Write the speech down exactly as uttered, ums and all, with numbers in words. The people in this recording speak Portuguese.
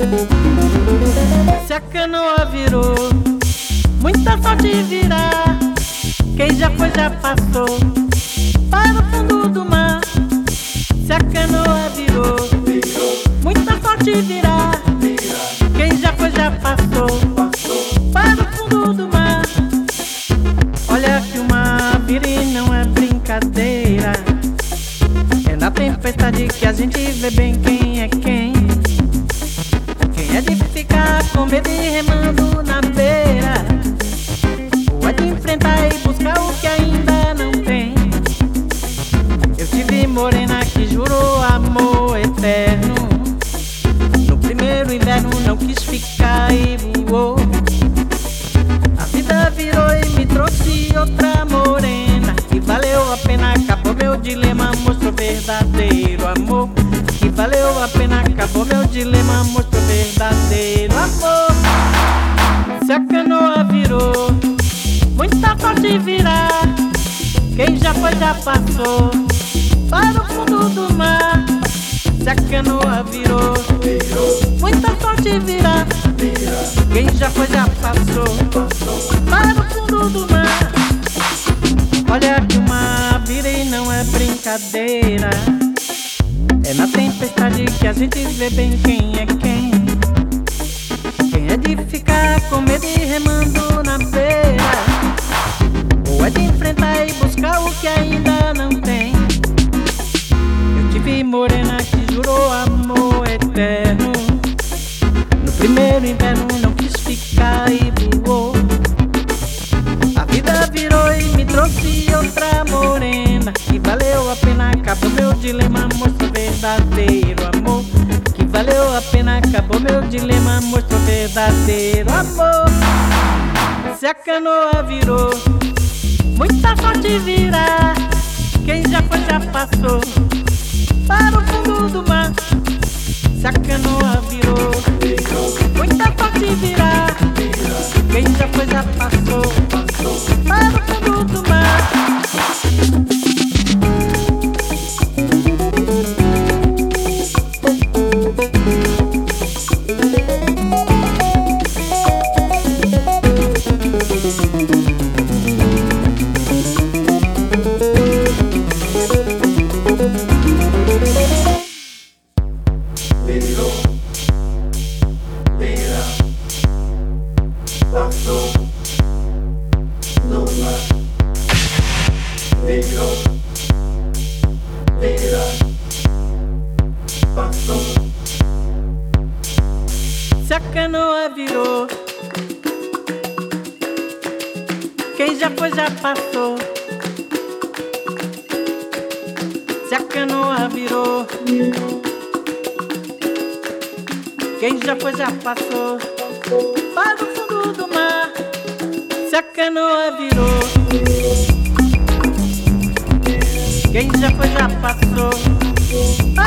Se a canoa virou, muita sorte virá. Quem já foi já passou para o fundo do mar. Se a canoa virou, muita sorte virá. Quem já foi já passou para o fundo do mar. Olha que o mar vira e não é brincadeira. É na tempestade que a gente vê bem quem é quem. Quem é de ficar com medo e remando na beira, ou é de enfrentar e buscar o que ainda não tem. Eu tive morena que jurou amor eterno. No primeiro inverno não quis ficar e voou. A vida virou e me trouxe outra morena. Que valeu a pena, acabou meu dilema, mostrou verdadeiro amor. Que valeu a pena, acabou meu dilema, mostrou verdadeiro amor. Se a canoa virou, muita sorte virá. Quem já foi já passou para o fundo do mar. Se a canoa virou, muita sorte virá. Quem já foi já passou para o fundo do mar. Olha que o mar vira e não é brincadeira. É na tempestade que a gente vê bem quem é quem. Quem é de ficar com medo e remando na beira, ou é de enfrentar e buscar o que ainda não tem. Eu tive morena que jurou amor eterno. No primeiro inverno não quis ficar e voou. A vida virou e me trouxe outra morena. Que valeu a pena, acabou meu dilema, mostrou verdadeiro amor. Que valeu a pena, acabou meu dilema, mostrou verdadeiro amor. Se a canoa virou, muita sorte virá. Quem já foi já passou para o fundo do mar. Se a canoa virou, muita sorte virá. Quem já foi já passou para o fundo do mar. Virou, vira, passou no mar. Virou, vira, passou. Se a canoa virou, quem já foi já passou. Se a canoa virou, quem já foi já passou para o fundo do mar. Se a canoa virou, quem já foi já passou